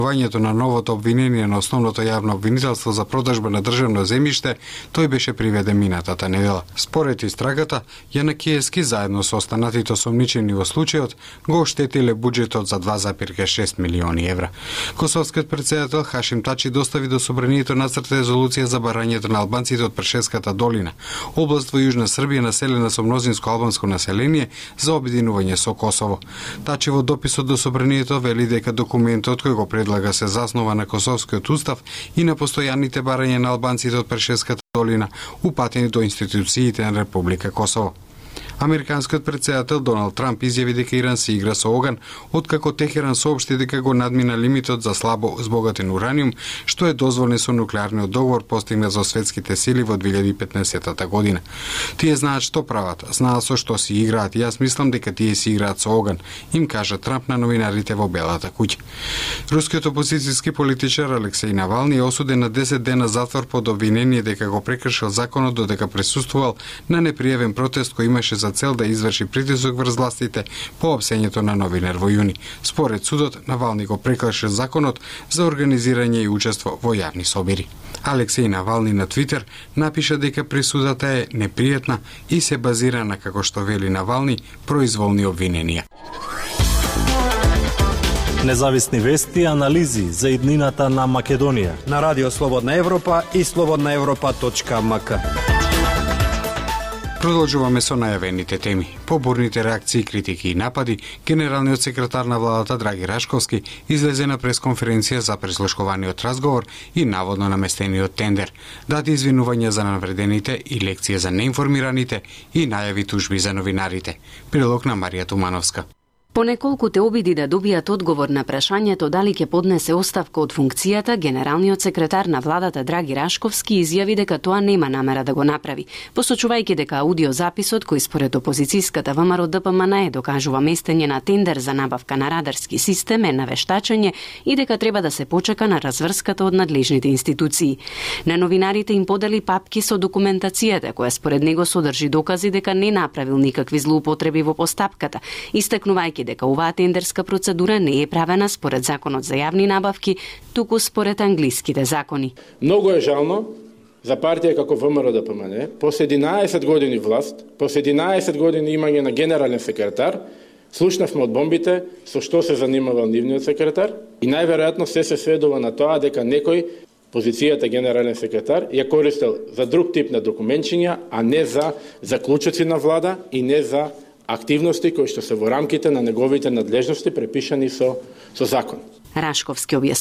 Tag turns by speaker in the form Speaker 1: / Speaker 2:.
Speaker 1: Вањето на новото обвинение на основното јавно обвинителство за продажба на државно земјиште, тој беше приведен минатата недела. Според истрагата, Јана Киевски заедно со останатите осомничени во случајот го оштетиле буџетот за 2,6 милиони евра. Косовскиот претседател Хашим Тачи достави до собранието нацрт резолуција за барањето на албанците од Прешевската долина, област во Јужна Србија населена со мнозинско албанско население, за обединување со Косово. Тачи во дописот до собранието вели дека документот кој го предлага се заснова на Косовскиот устав и на постојаните барања на албанците од Прешевската долина, упатени до институциите на Република Косово. Американскиот претседател Доналд Трамп изјави дека Иран се игра со оган, откако Техеран соопшти дека го надмина лимитот за слабо збогатен ураниум, што е дозволен со нуклеарниот договор постигнат за светските сили во 2015 година. Тие знаат што прават, знаат со што си играат и јас мислам дека тие си играат со оган, им кажа Трамп на новинарите во Белата куќа. Рускиот опозицијски политичар Алексеј Навални е осуден на 10 дена затвор под обвинение дека го прекршил законот додека присуствувал на непријавен протест кој имаше за цел да изврши притисок врз властите по опсењето на новинар во јуни. Според судот, Навални го прекршил законот за организирање и учество во јавни собири. Алексеј Навални на Твитер напиша дека присудата е непријатна и се базира на, како што вели Навални, произволни обвиненија.
Speaker 2: Независни вести и анализи за иднината на Македонија
Speaker 3: на Радио Слободна Европа и slobodnaevropa.mk.
Speaker 1: Продолжуваме со најавените теми. По бурните реакции, критики и напади, генералниот секретар на владата Драги Рашковски излезе на пресконференција за преслушкуваниот разговор и наводно наместениот тендер, даде извинувања за навредените и лекција за неинформираните и најави тужби за новинарите. Прилог на Марија Тумановска.
Speaker 4: По неколкуте обиди да добијат одговор на прашањето дали ќе поднесе оставка од функцијата, генералниот секретар на владата Драги Рашковски изјави дека тоа нема намера да го направи, посочувајќи дека аудиозаписот кој според опозицијската ВМРО ДПМН докажува местење на тендер за набавка на радарски систем е навештачење и дека треба да се почека на разврската од надлежните институции. На новинарите им подели папки со документацијата која според него содржи докази дека не направил никакви злоупотреби во постапката, истакнувајќи дека оваа тендерска процедура не е правена според законот за јавни набавки, туку според англиските закони.
Speaker 5: Многу е жално за партија како ВМРО ДПМН, после 11 години власт, после 11 години имање на генерален секретар, слушнавме од бомбите со што се занимавал нивниот секретар и најверојатно се сведува на тоа дека некој позицијата генерален секретар ја користел за друг тип на документчиња, а не за заклучоци на влада и не за активности кои што се во рамките на неговите надлежности препишани со закон.
Speaker 4: Рашковски